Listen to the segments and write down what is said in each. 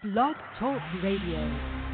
Blog Talk Radio.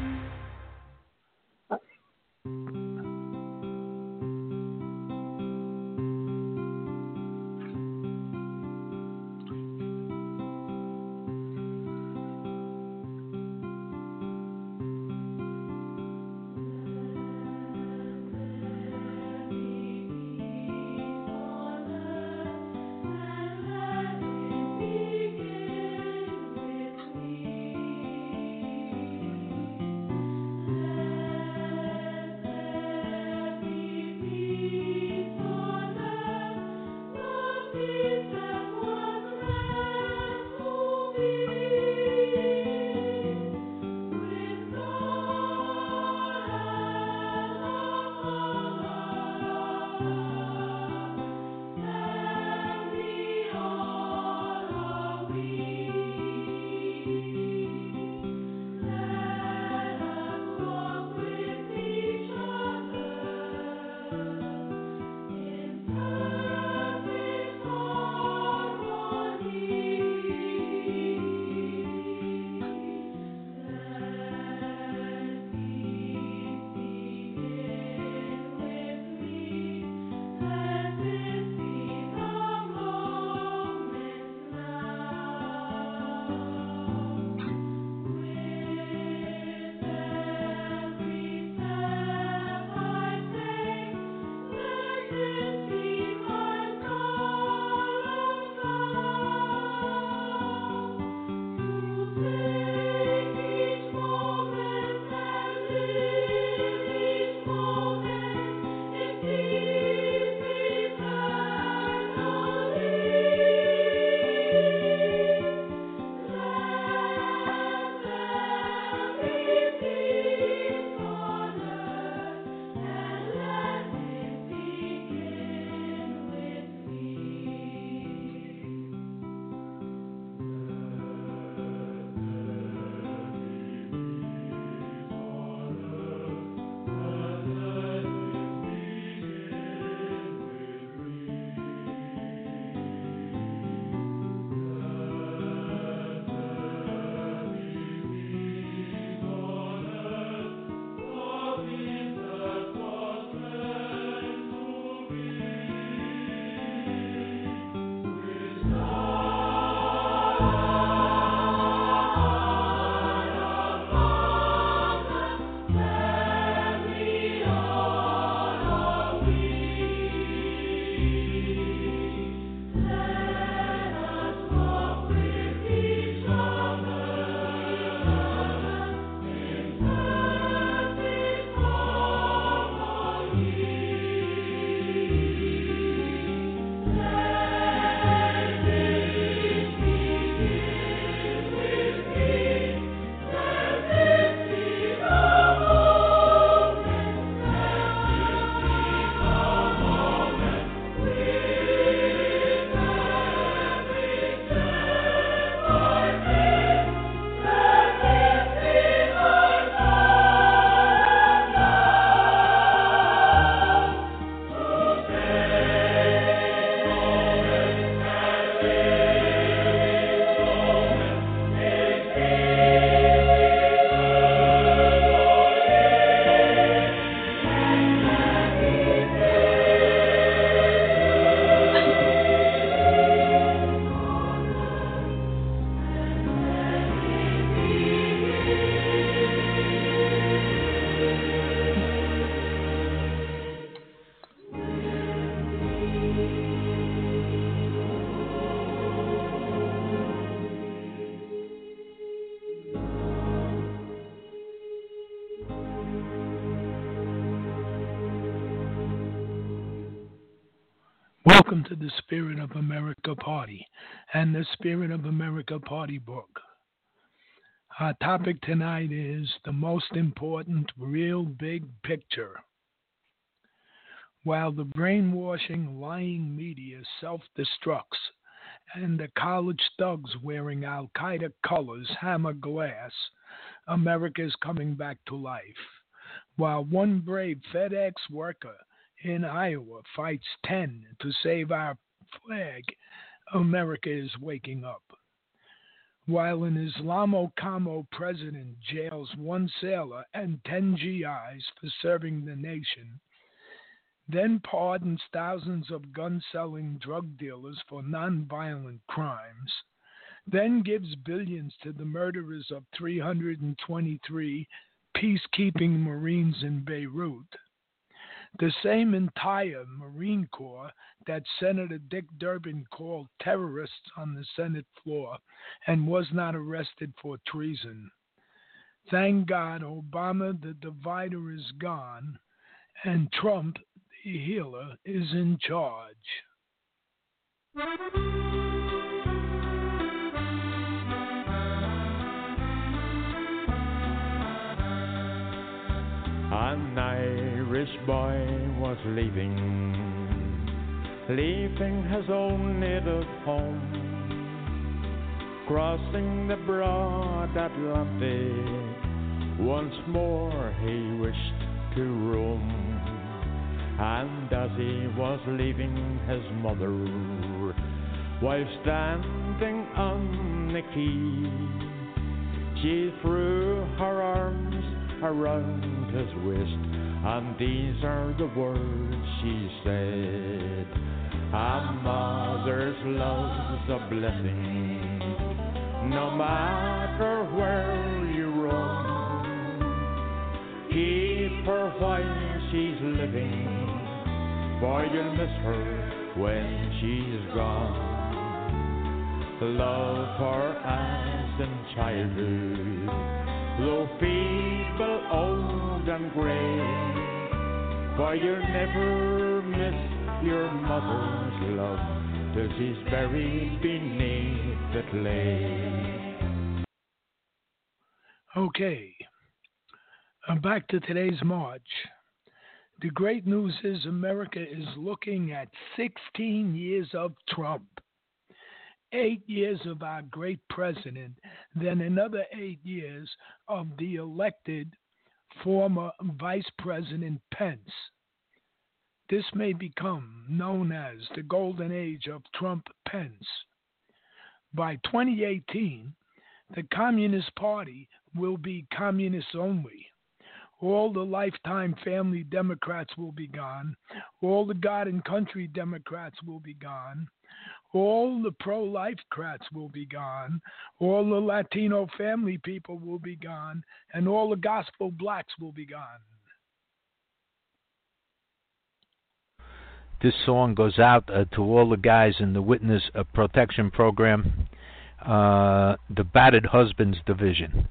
Welcome to the Spirit of America Party and the Spirit of America Party book. Our topic tonight is the most important real big picture. While the brainwashing, lying media self-destructs and the college thugs wearing Al-Qaeda colors hammer glass, America is coming back to life. While one brave FedEx worker in Iowa fights 10 to save our flag, America is waking up. while an Islamo-Como president jails one sailor and 10 GIs for serving the nation, then pardons thousands of gun-selling drug dealers for non-violent crimes, then gives billions to the murderers of 323 peacekeeping Marines in Beirut, the same entire Marine Corps that Senator Dick Durbin called terrorists on the Senate floor and was not arrested for treason. Thank God Obama the divider is gone and Trump the healer is in charge. An Irish boy was leaving his own native home, crossing the broad Atlantic. Once more he wished to roam, and as he was leaving his mother, while standing on the quay, she threw her arms around his waist, and these are the words she said: a mother's love's a blessing, no matter where you roam. Keep her while she's living, for you'll miss her when she's gone. Love her as in childhood, though feeble, old and grey, for you'll never miss your mother's love till she's buried beneath the clay. Okay, back to today's march. The great news is America is looking at 16 years of Trump, 8 years of our great president, then another 8 years of the elected former Vice President Pence. This may become known as the golden age of Trump-Pence. By 2018, the Communist Party will be communist only. All the lifetime family Democrats will be gone. All the God and country Democrats will be gone. All the pro-life crats will be gone. All the Latino family people will be gone. And all the gospel blacks will be gone. This song goes out to all the guys in the Witness Protection Program, the Battered Husbands Division.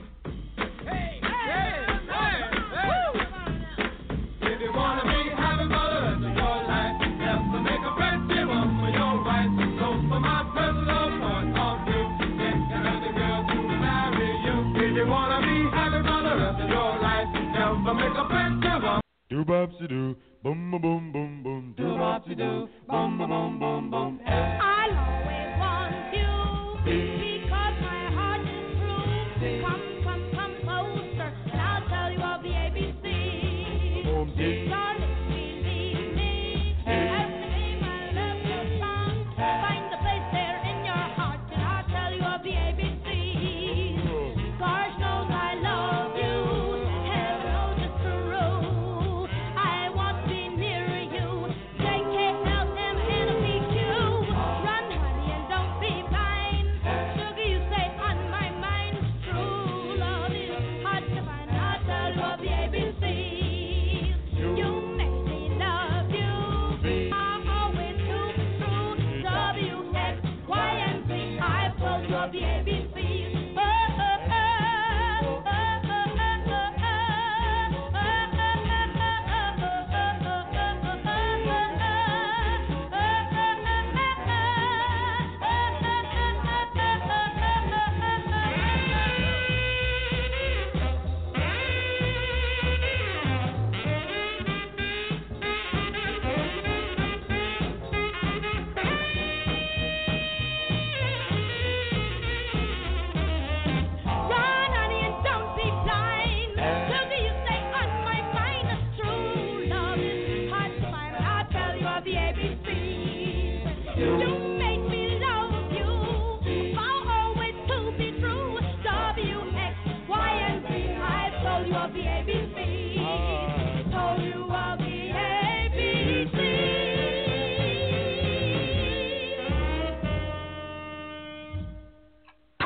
Do bopsy do, boom boom boom boom boom. Do bopsy do, boom boom boom boom boom. I'll always want you because my heart is true. Come closer, and I'll tell you all the ABC. Boom dee. Darling, believe me, every time I love your song, find the place there in your heart, and I'll tell you all the ABCs. Gosh knows I love you. Heaven knows it's true. I want to be near you. JKLMNOPQ. Run, honey, and don't be blind. Sugar, you say on my mind. True love is hard to find. I'll tell you all the ABCs. You make me love you. I'm always true. W, X, Y, and Z. I've told you all the ABCs.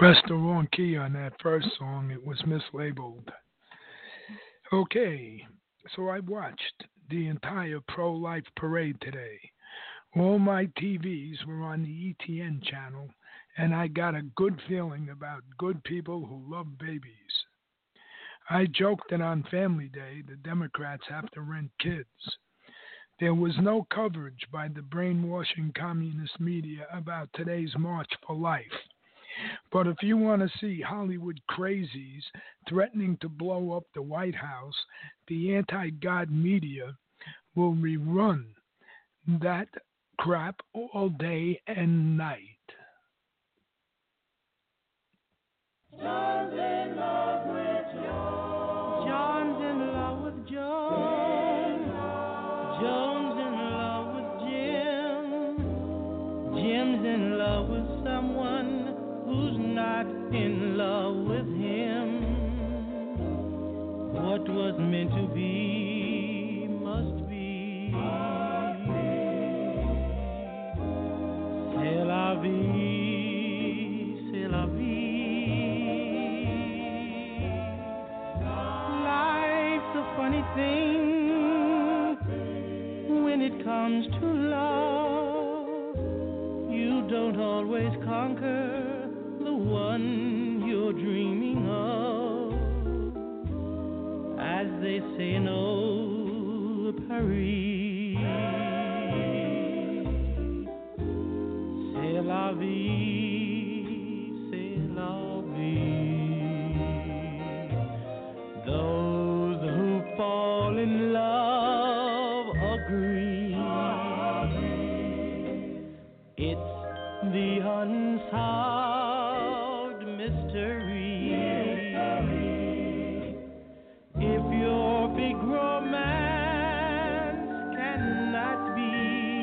pressed the wrong key on that first song. It was mislabeled. Okay, so I watched the entire pro-life parade today. All my TVs were on the ETN channel, and I got a good feeling about good people who love babies. I joked that on Family Day, the Democrats have to rent kids. There was no coverage by the brainwashing communist media about today's March for Life. But if you want to see Hollywood crazies threatening to blow up the White House, the anti-God media will rerun that crap all day and night. John's in love with Joan. John's in love with Joan. Joan's in love with Jim. Jim's in love with someone who's not in love with him. What was meant to be must be. C'est la vie, c'est la vie. Life's a funny thing when it comes to love. You don't always conquer the one you're dreaming of. As they say in old Paris, c'est la vie, c'est la vie. Those who fall in love agree. It's the unsolved mystery. If your big romance cannot be,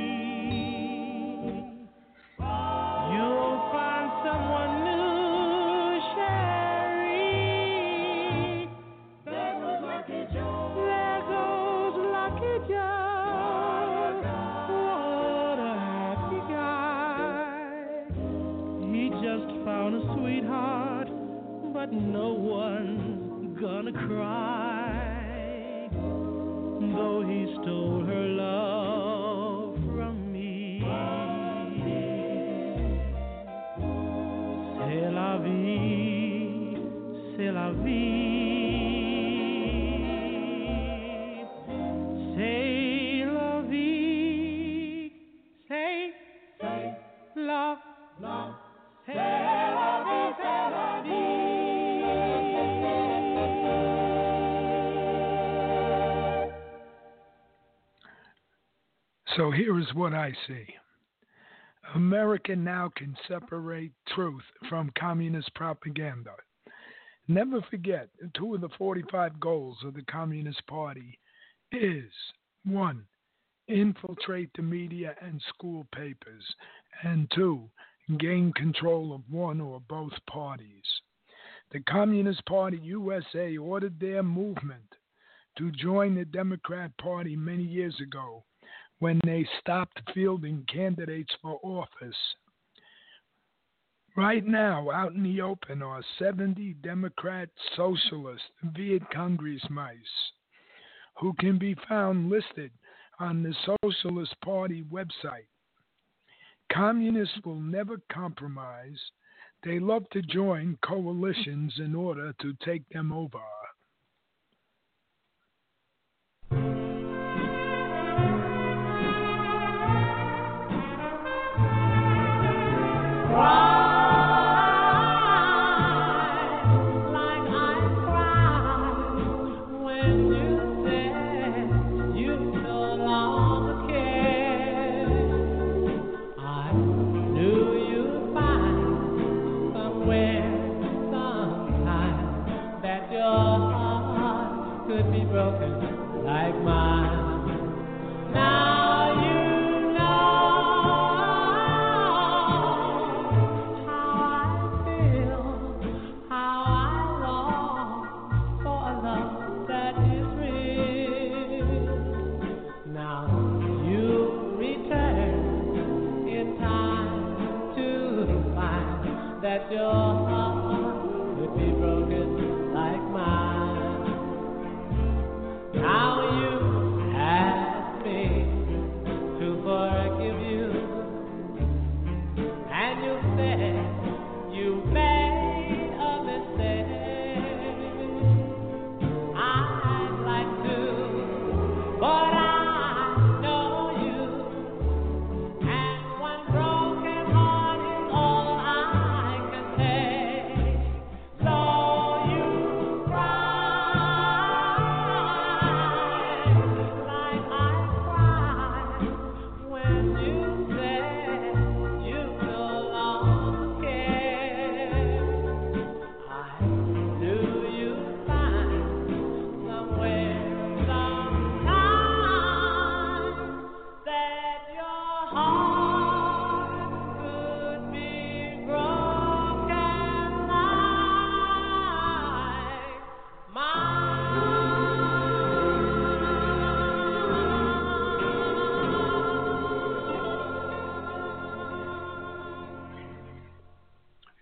you'll find someone new, Sherry. There goes Lucky Joe. There goes Lucky Joe. What a happy guy. He just found a sweetheart, but no one's gonna cry, though he stole her love from me. C'est la vie, c'est la vie. C'est la vie, c'est la vie. C'est la vie, c'est la vie. So here is what I see. America now can separate truth from communist propaganda. Never forget, two of the 45 goals of the Communist Party is, 1, infiltrate the media and school papers, and 2, gain control of one or both parties. The Communist Party USA ordered their movement to join the Democrat Party many years ago when they stopped fielding candidates for office. Right now, out in the open are 70 Democrat Socialist Viet Congress mice who can be found listed on the Socialist Party website. Communists will never compromise. They love to join coalitions in order to take them over. That your heart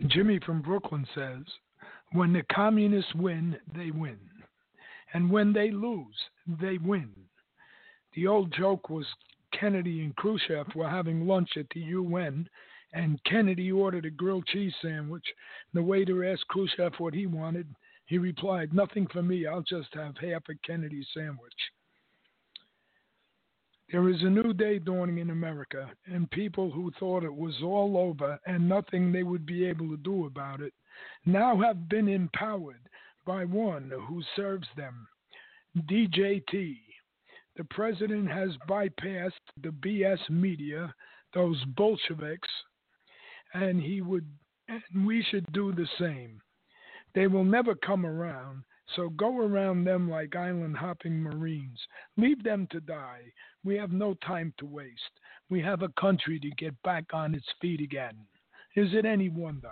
Jimmy from Brooklyn says, when the communists win, they win. And when they lose, they win. The old joke was Kennedy and Khrushchev were having lunch at the UN, and Kennedy ordered a grilled cheese sandwich. The waiter asked Khrushchev what he wanted. He replied, nothing for me, I'll just have half a Kennedy sandwich. There is a new day dawning in America, and people who thought it was all over and nothing they would be able to do about it now have been empowered by one who serves them, DJT. The president has bypassed the BS media, those Bolsheviks, and we should do the same. They will never come around, so go around them like island-hopping Marines. Leave them to die. We have no time to waste. We have a country to get back on its feet again. Is it any wonder?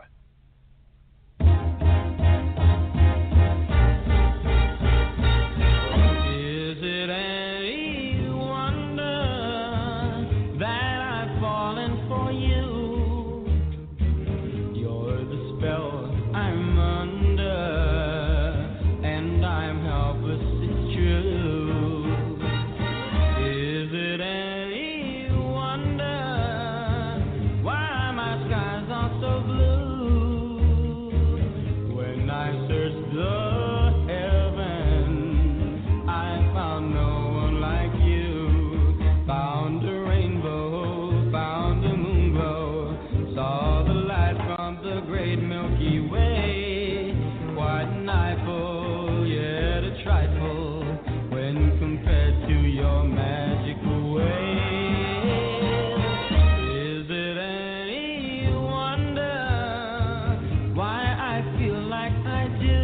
Is it any wonder that I've fallen for you? You're the spell I'm under, and I'm helpless, it's true. Is it any wonder why my skies are so blue? When I searched the heavens, I found no one like you. Found a rainbow, found a moon glow, saw the light from the great Milky Way. Quite an eyeful, yet a trifle, when compared to your magical ways. Is it any wonder why I feel like I do?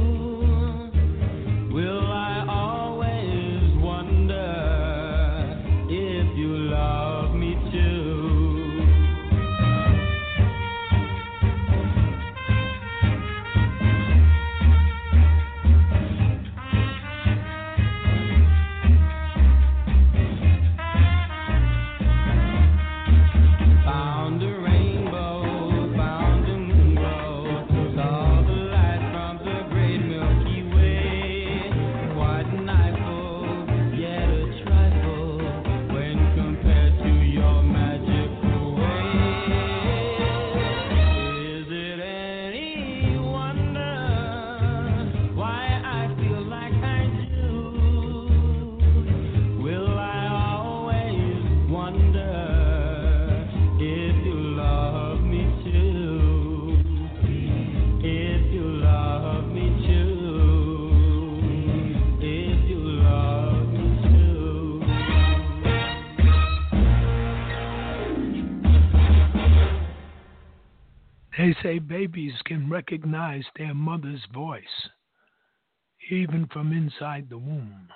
Will I always wonder if you love me too? Found a rainbow, found a moon glow, saw the light from the great Milky Way. Quite an eyeful, yet a trifle, when compared to your magical ways. Is it any wonder why I feel like I do? Will I always wonder if you love me too? If you love me too? If you love me too? They say babies can recognize their mother's voice, even from inside the womb.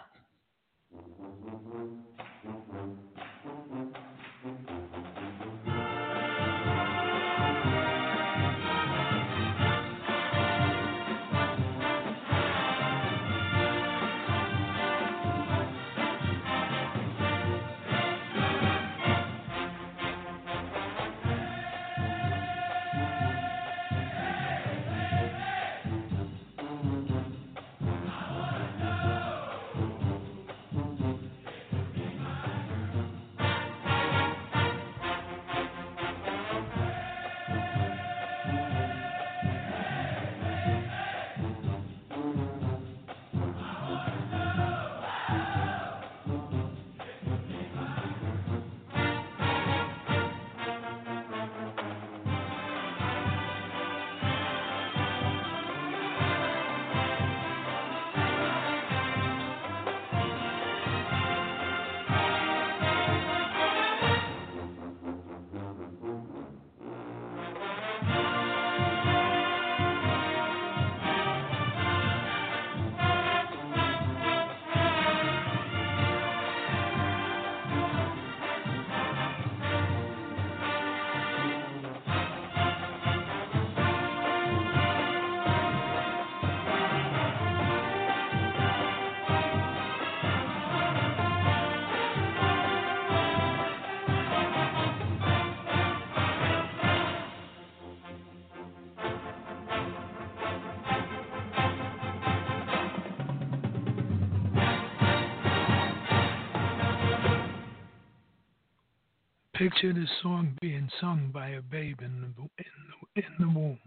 Picture this song being sung by a babe in the womb.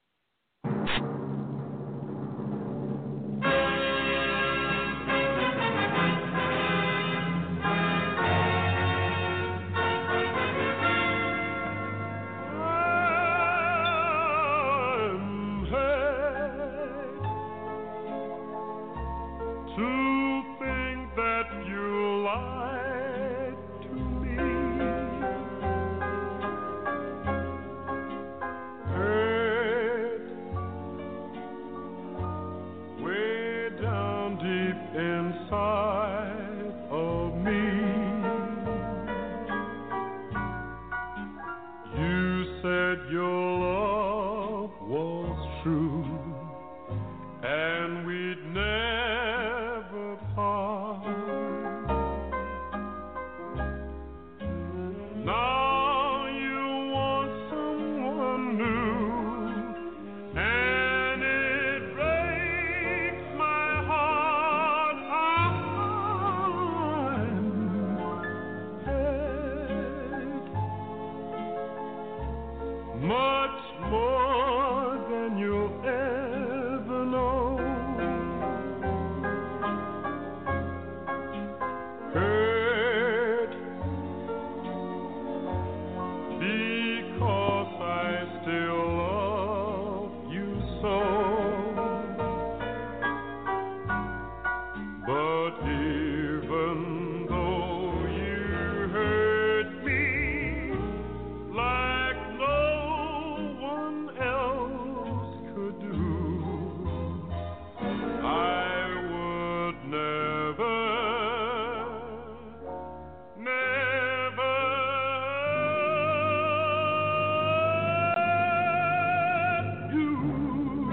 To think that you lied to me, hurt way down deep inside of me. You said your love was true, and we'd never part. Now you want someone new, and it breaks my heart. I'm hurt much more than you'll ever know. Hurt because I still love you so. But even though you hurt me like no one else could do, I would never, never hurt you.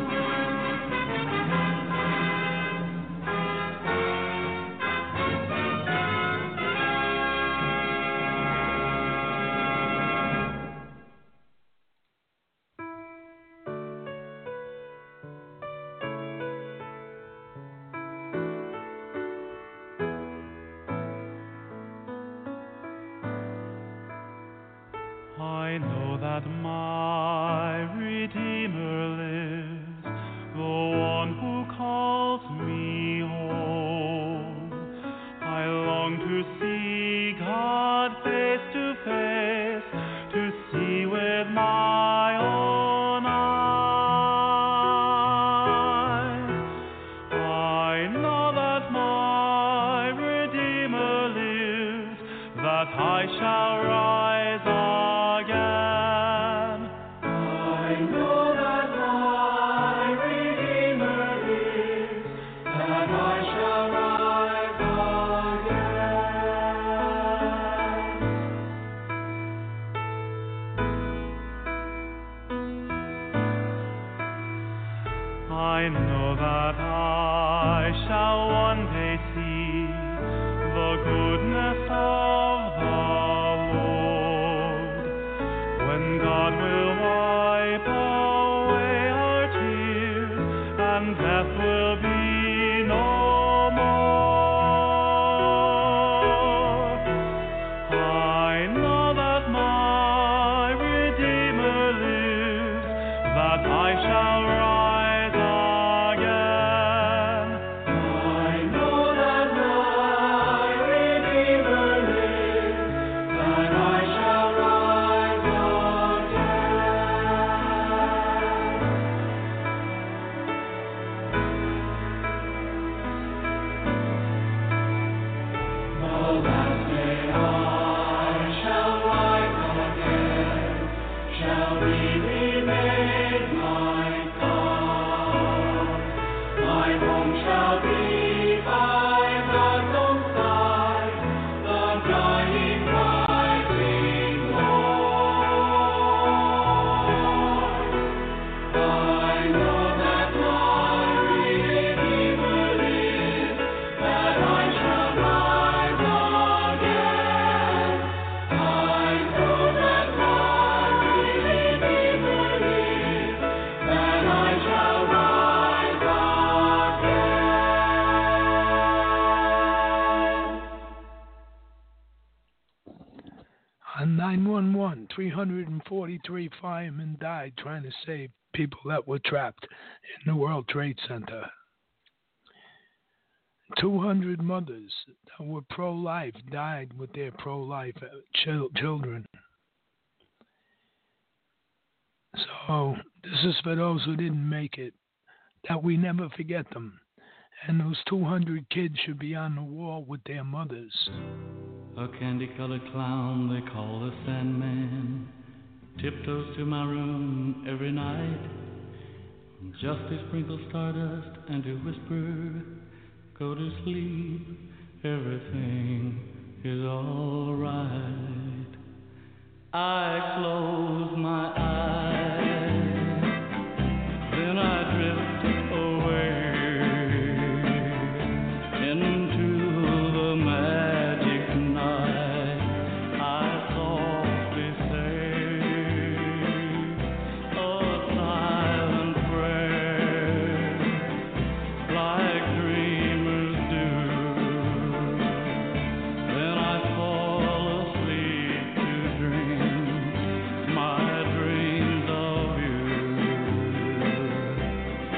I know that my Redeemer lives, the one who calls me home. I long to see God face to face, to see with my own eyes. I know that my Redeemer lives, that I shall rise again. I know that my Redeemer lives, that I shall rise again. I know that I shall one day see the goodness of the Lord, when God will wipe away our tears, and death will be no more. I know that my Redeemer lives, that I shall rise again. I know that my Redeemer lives, that I shall rise again. 343 firemen died trying to save people that were trapped in the World Trade Center. 200 mothers that were pro-life died with their pro-life children. So this is for those who didn't make it, that we never forget them. And those 200 kids should be on the wall with their mothers. A candy-colored clown they call the Sandman tiptoes to my room every night, just to sprinkle stardust and to whisper, go to sleep, everything is all right. I close my eyes, then I drift away into the magic night. I softly say a silent prayer, like dreamers do. Then I fall asleep to dream my dreams of you.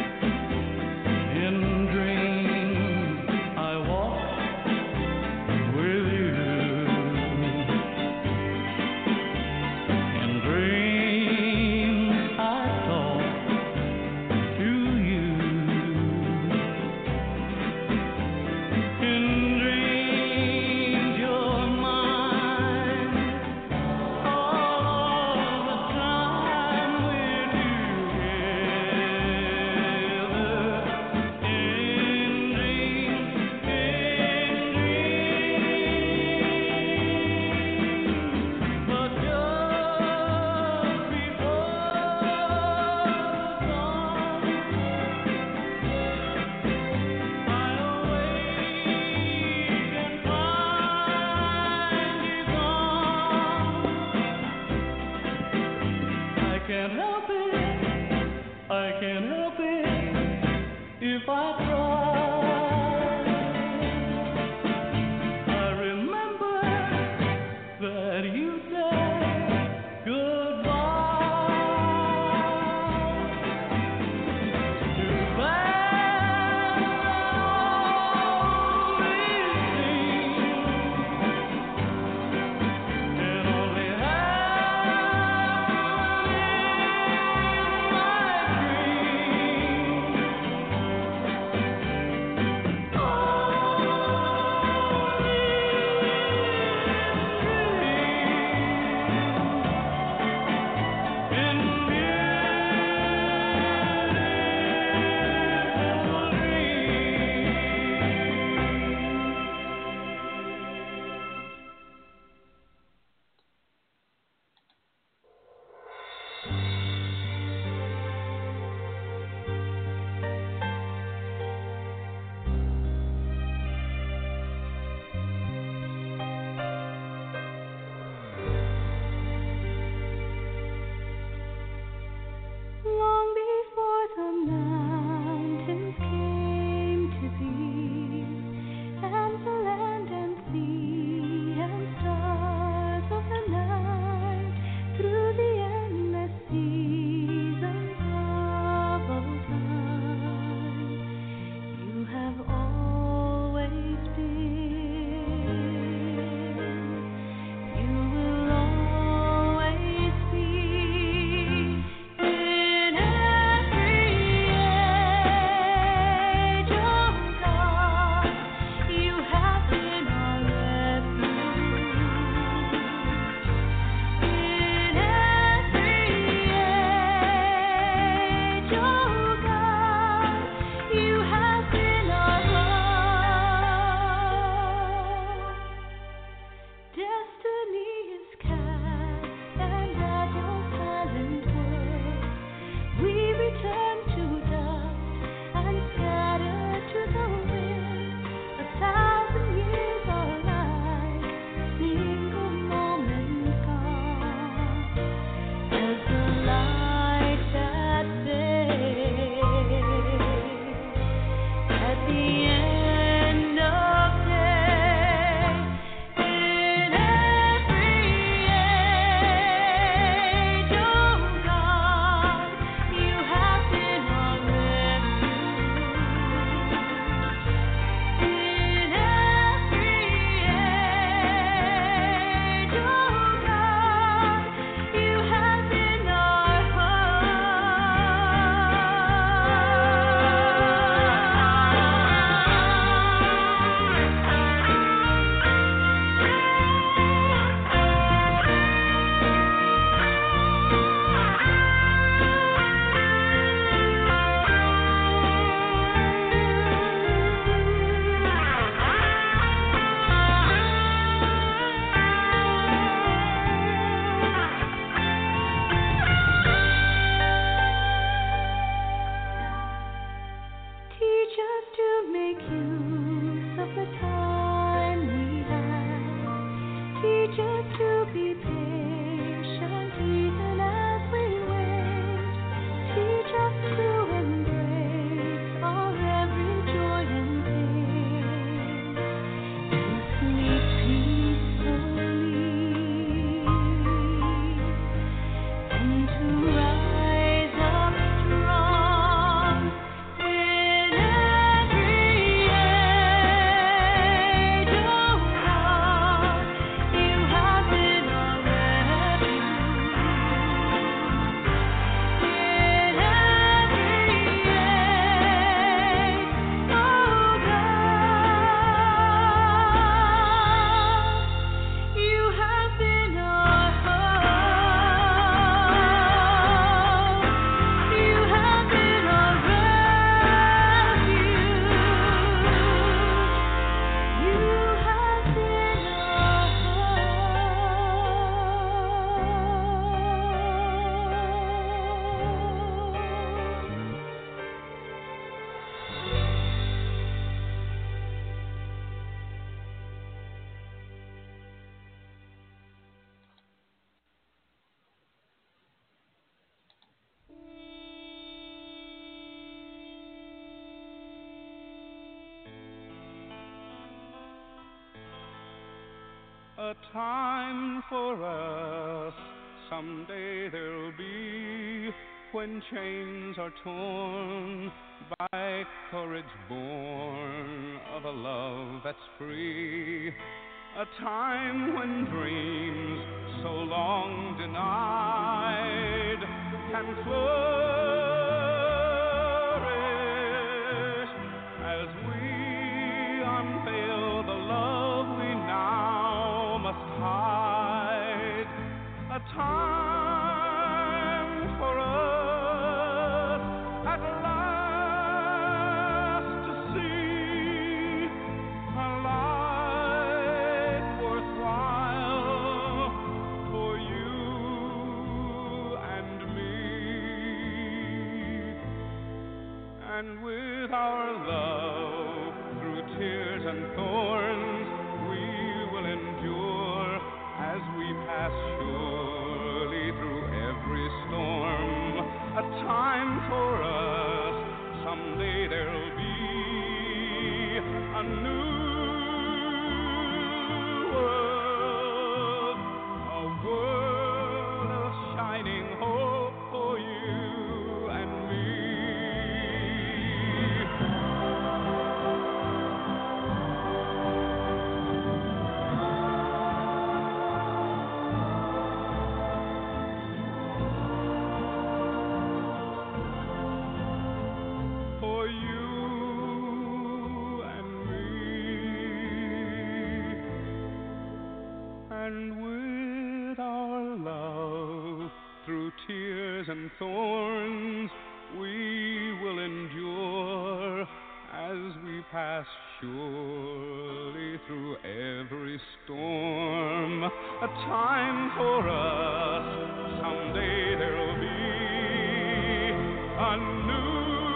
to make use of the time we have. Teach us to be patient even as we wait. Teach us to embrace our every joy and pain. To sleep peacefully and to rise up strong in every age. Oh God, you have been our refuge. In every age, oh God, you have been our hope. You have been our refuge. You have been our A time for us, someday there'll be, when chains are torn by courage born of a love that's free. A time when dreams so long denied can flourish as we unveil the love we now must hide. A time for us at last to see a life worthwhile for you and me. And with our love through tears and thorns, we will endure as we pass surely through every storm. A time for us, someday there'll be a new world, a world of shining hope for you and me. For you and me. And with our love through tears and thorns, we will endure as we pass surely through every storm. A time for us, someday there'll be a new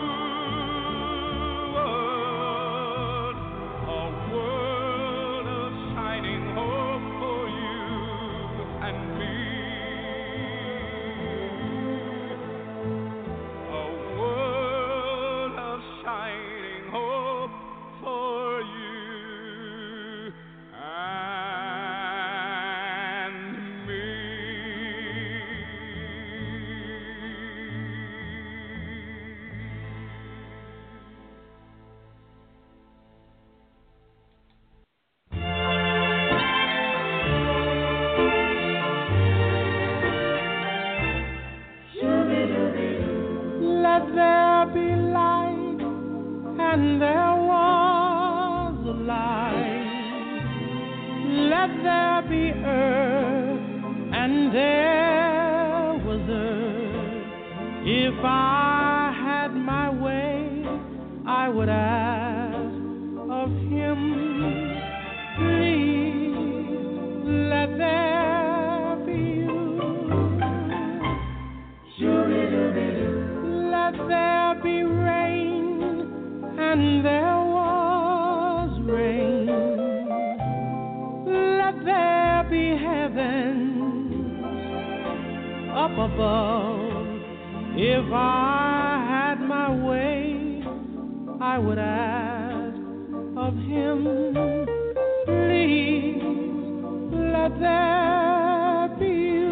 world, a world of shining hope for you and me. A world of shining hope for you and me. Let there be light, and there was a light. Let there be earth, and there was earth. If I had my way, I would ask of him, please let there be you. Let there be rain, and there above. If I had my way, I would ask of him, please let there be you.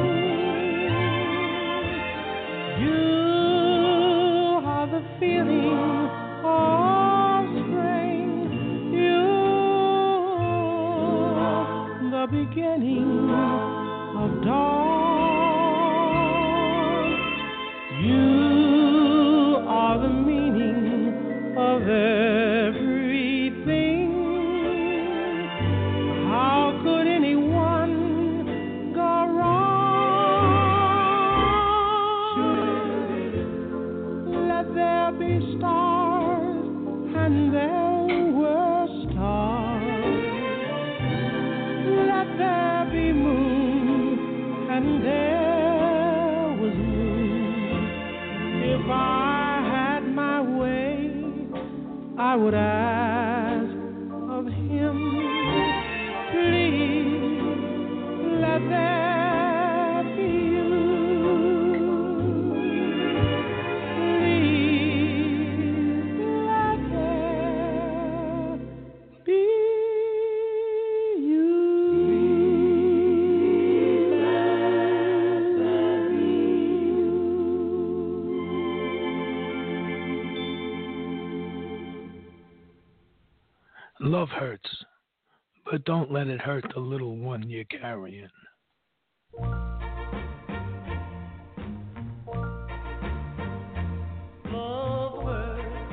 You are the feeling of spring. You the beginning of dawn. You are the meaning of everything. How could anyone go wrong? Let there be stars, and there were stars. Let there be moon, and there was moon. If I had my way, I would ask of him, please let there be you. Please let there be you. Love hurts, but don't let it hurt the little one you're carrying. Love hurts,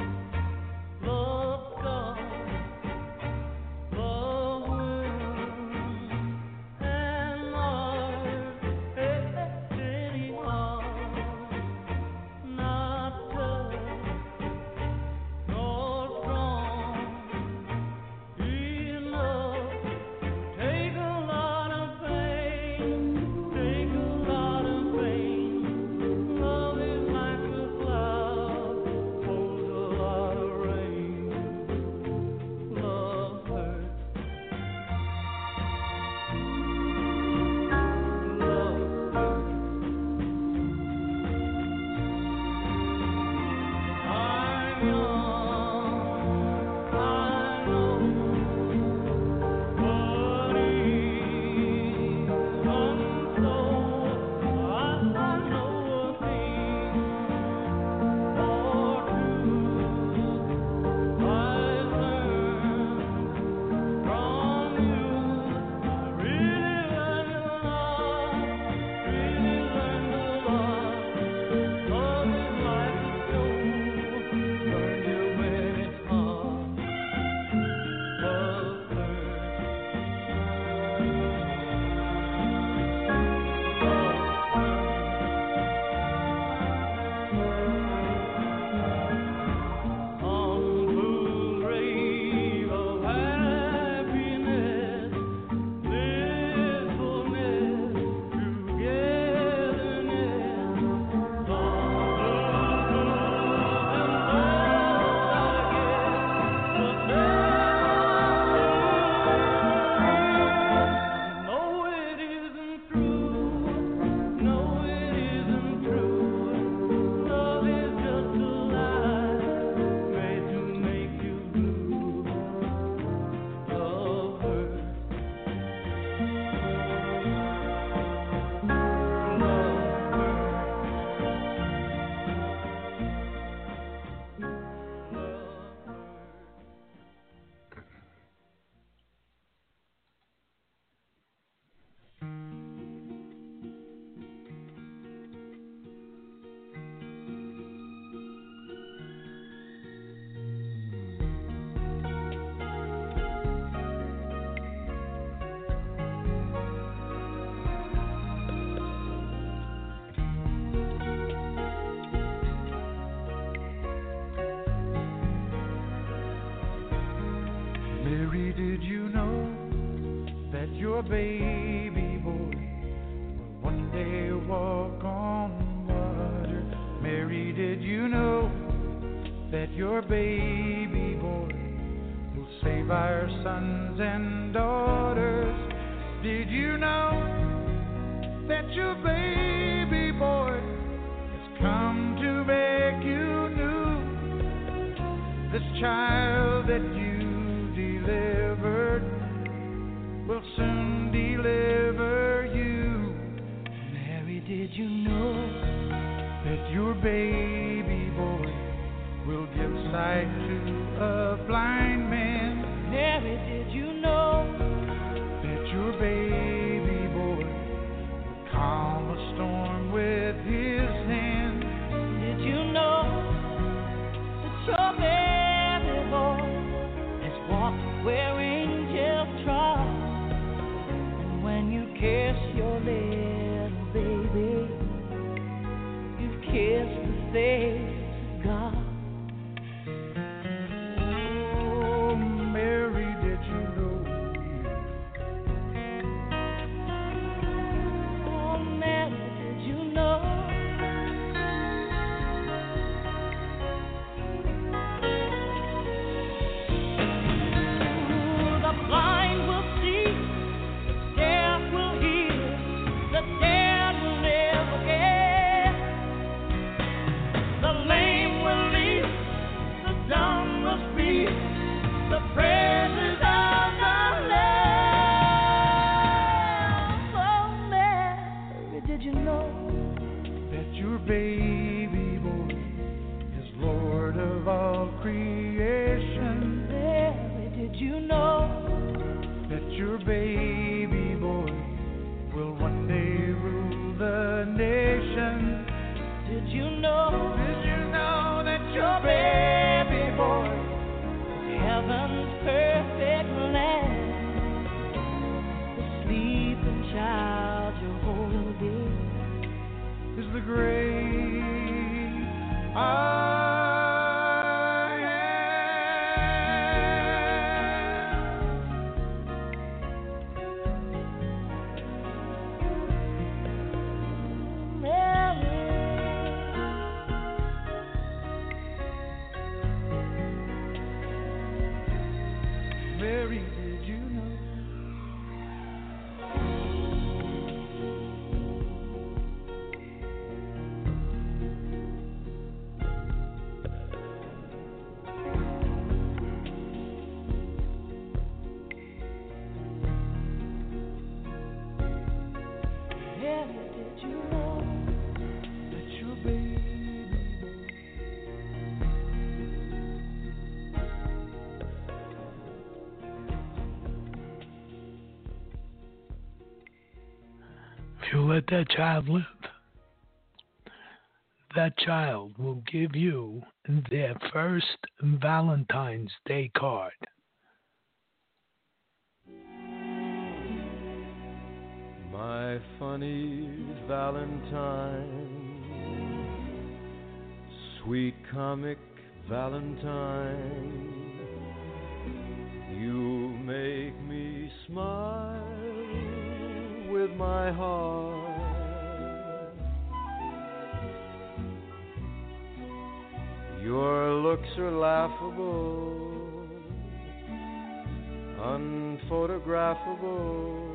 love scars, love wounds, and heart, any heart, not tough nor strong enough. Take a lot of pain, take a lot of pain. Love is like a cloud, holds a lot of rain. Love hurts. Love hurts. I'm young, I know, but ease untold. I know a thing or two. I've learned from you. I really learned a lot. Really learned a lot. Love is like a stove, burns you when it's hot. Love hurts. On whose grave of happiness, blissfulness, togetherness, all the no, it isn't true. No, it isn't true. Love is just a lie made to make you blue. Love hurts. Mary, did you know that your baby boy will one day walk on water? Mary, did you know that your baby boy will save our sons and daughters? Did you know that your baby boy has come to make you new. This child that you delivered will soon deliver you. Mary, did you know that your baby boy will give sight to a blind man? Mary, did you know that your baby boy will calm a storm with his hand? Did you know that your baby boy has walked where angels trod? And when you kiss your little baby, you've kissed the face of God. Oh, Mary, did you know? Oh, Mary, did you know? The blind will see, the deaf will hear, the dead will live again. The lame will leap, the dumb will speak, the praises of the Lamb. Oh, Mary, did you know that your baby boy is Lord of all creation? Mary, did you know that your baby boy will one day rule the nation? Did you know? Did you know that your baby boy is heaven's perfect lamb? The sleeping child you're holding is the great I am. Mary, did you know? Mary, did you know that your baby boy? If you let that child live, that child will give you their first Valentine's Day card. My funny Valentine, sweet comic Valentine, you make me smile with my heart. Your looks are laughable, unphotographable,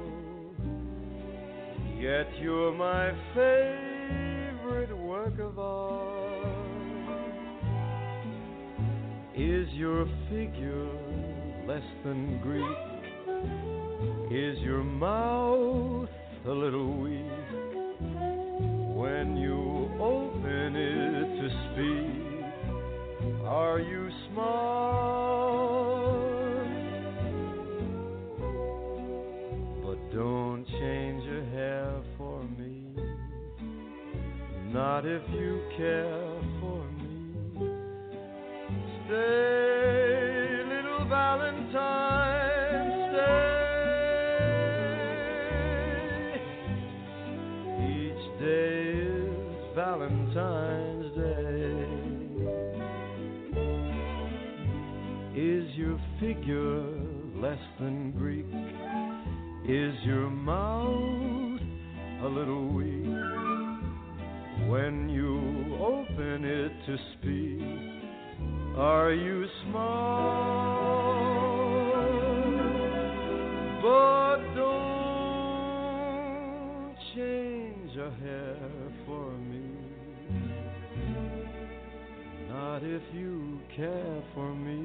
yet you're my favorite work of art. Is your figure less than Greek? Is your mouth a little weak? When you open it to speak, are you smart? But don't change your hair for me, not if you care for me. Stay, little Valentine, stay. Each day is Valentine's Day. Is your figure less than Greek? Is your mouth a little weak? When you open it to speak, are you smart? But don't change your hair for Not if you care for me.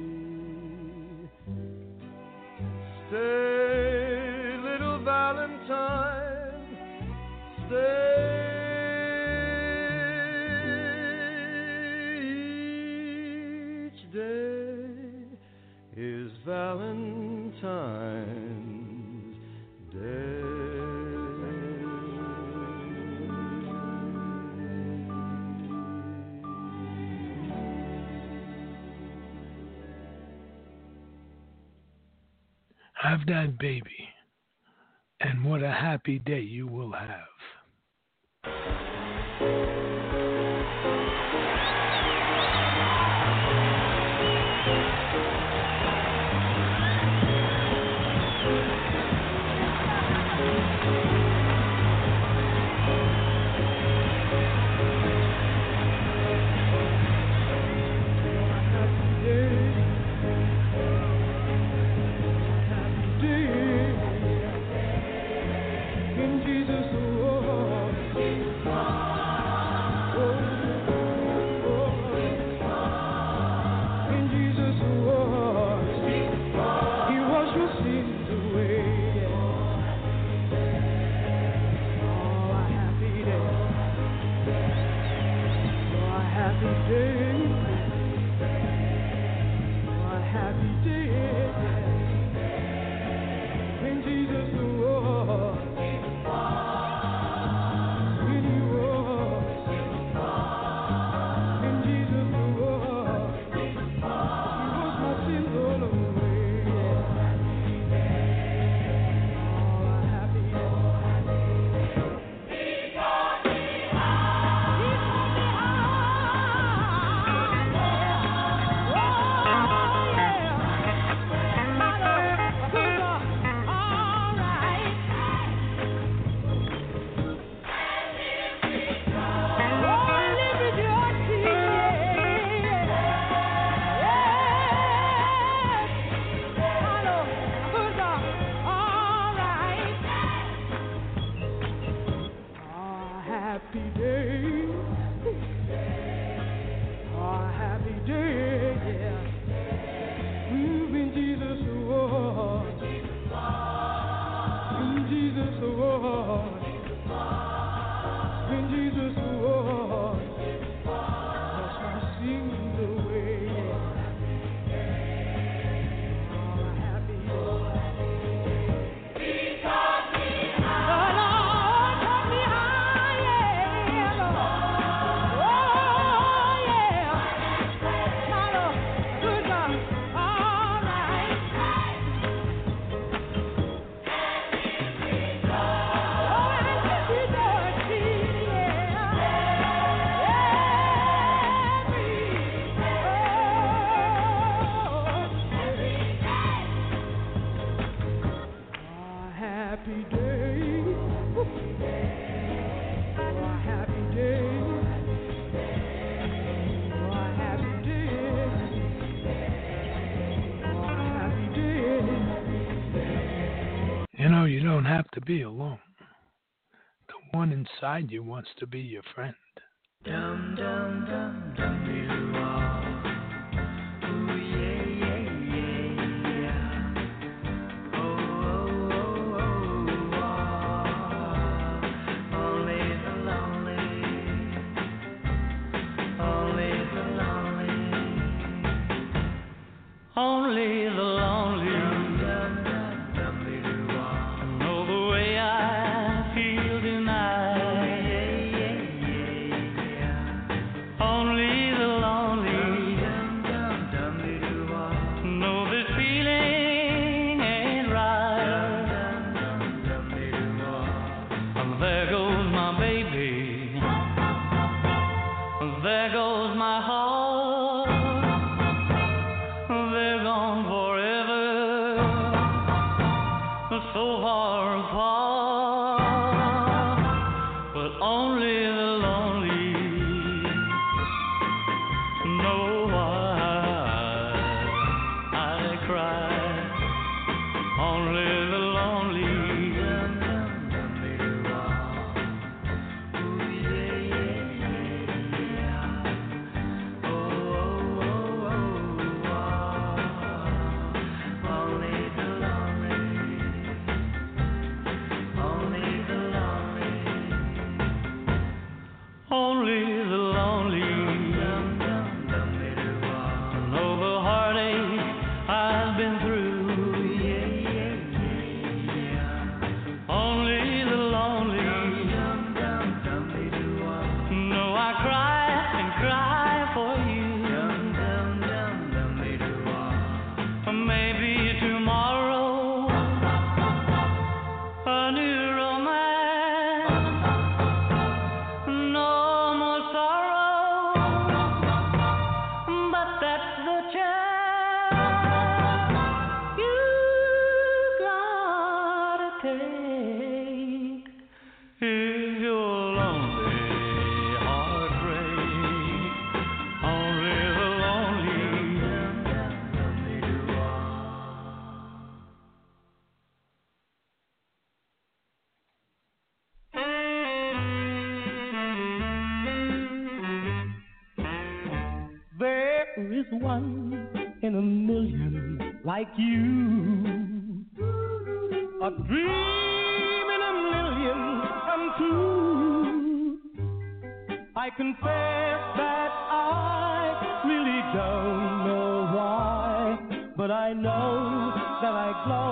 Stay, little Valentine, stay. Each day is Valentine's Day. Have that baby, and what a happy day you will have. You know, you don't have to be alone. The one inside you wants to be your friend. Dum dum dum dum doo wah. Ooh yeah yeah yeah yeah. Oh oh oh oh wah. Only the lonely, only the lonely, only the lonely. Dum dum dum doo wah. Know the way I feel tonight. Only the lonely know this feeling ain't right. There goes my baby, there goes my heart, they're gone forever. there's one in a million like you. A dream in a million come true. I confess that I really don't know why, but I know that I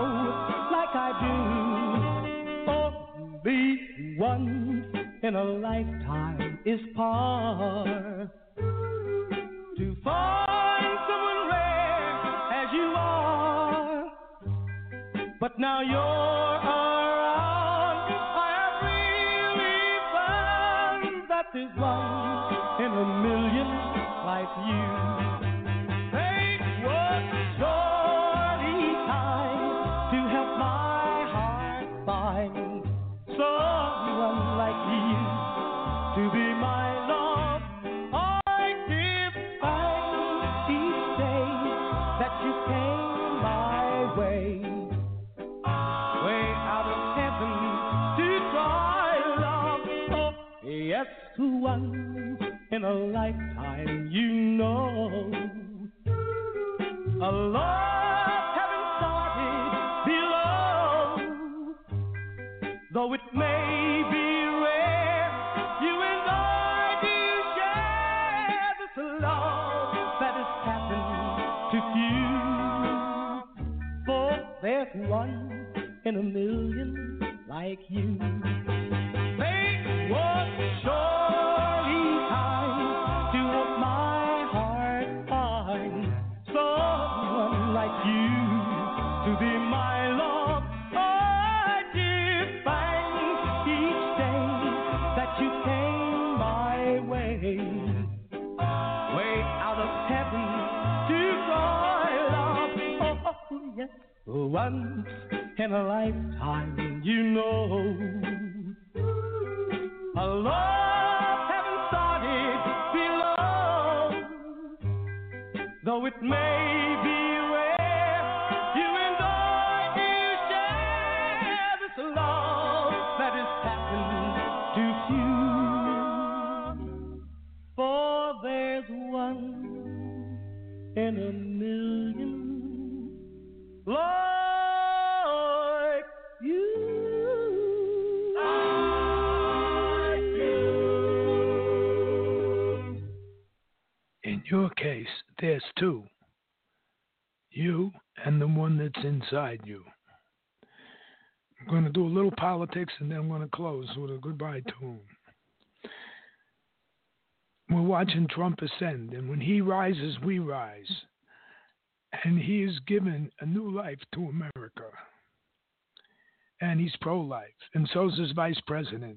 glow like I do. Only once in a lifetime is par to find someone rare as you are. But now you're around, I have really found that there's one in a million like you. Take what shorty time to help my heart find someone like you to be my love. I give thanks each day that you came my way, way out of heaven to try love. Oh, yes, once in a lifetime, you know. A love having started below, though it may be rare, you and I do share this love that has happened to few. For there's one in a million like you. Take what surely time to help my heart find someone like you to be my love. I give thanks each day that you came my way, way out of heaven to try love. Oh, yes, once in a lifetime, you know. A love having started below, though it may be rare, you and I do share this love that is happened to few. For there's one in a million like you. In your case, there's two. You and the one that's inside you. I'm going to do a little politics and then I'm going to close with a goodbye tune. We're watching Trump ascend, and when he rises, we rise. And he is given a new life to America. And he's pro-life, and so is his vice president.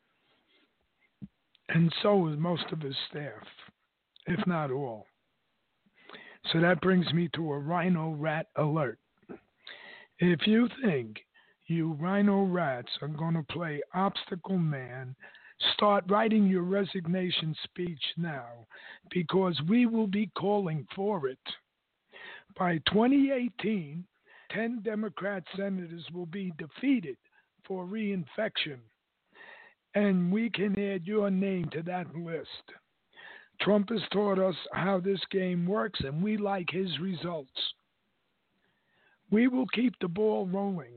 And so is most of his staff, if not all. So that brings me to a rhino rat alert. If you think you rhino rats are going to play obstacle man, start writing your resignation speech now, because we will be calling for it. By 2018, 10 Democrat senators will be defeated for reinfection, and we can add your name to that list. Trump has taught us how this game works, and we like his results. We will keep the ball rolling.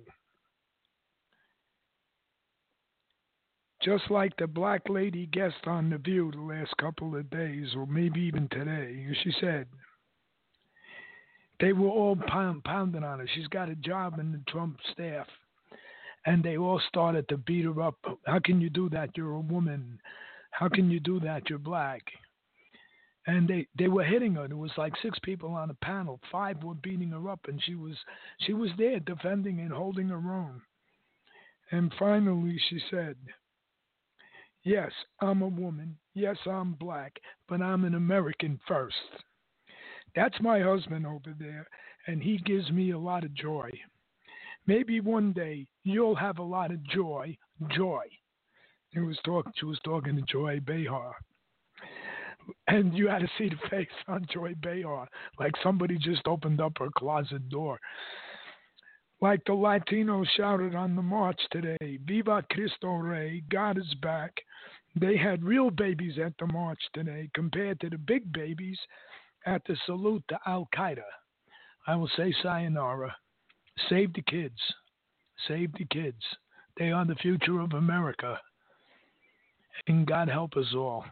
Just like the black lady guest on The View the last couple of days, or maybe even today, she said, they were all pounding on her. She's got a job in the Trump staff. And they all started to beat her up. How can you do that? You're a woman. How can you do that? You're black. And they were hitting her. There was like 6 people on the panel. 5 were beating her up, and she was there defending and holding her own. And finally she said, yes, I'm a woman. Yes, I'm black, but I'm an American first. That's my husband over there, and he gives me a lot of joy. Maybe one day you'll have a lot of joy. She was talking to Joy Behar. And you had to see the face on Joy Behar, like somebody just opened up her closet door. Like the Latinos shouted on the march today, Viva Cristo Rey, God is back. They had real babies at the march today compared to the big babies At the salute to Al Qaeda, I will say sayonara. Save the kids. Save the kids. They are the future of America. And God help us all.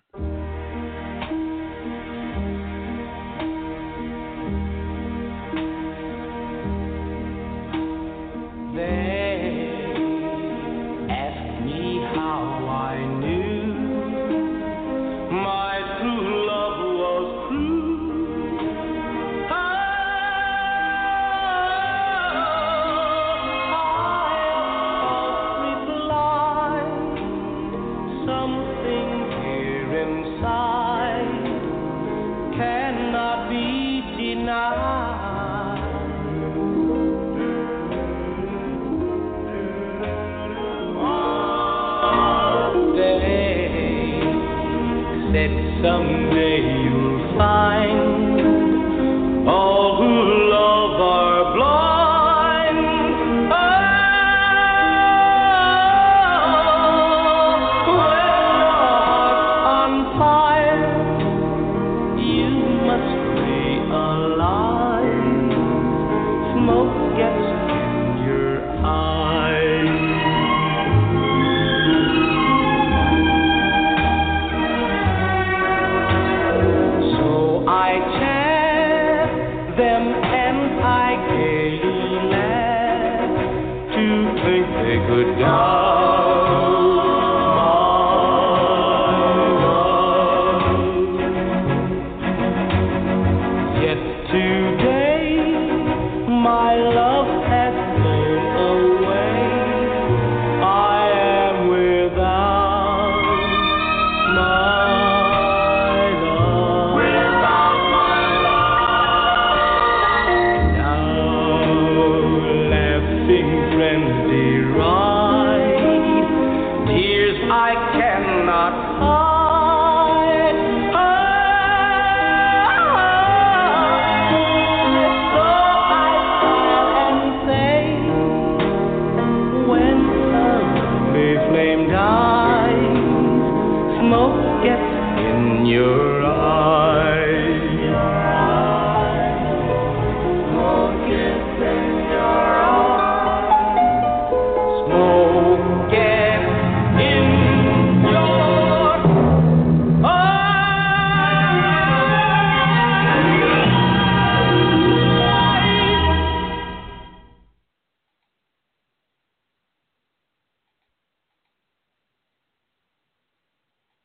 They asked me how I knew my true love was true. I replied, something here inside cannot be denied. Someday you'll find all who love are blind. Oh, when on fire, you must stay alive. Smoke gets in your eyes. Them and I gaily laughed to think they could die.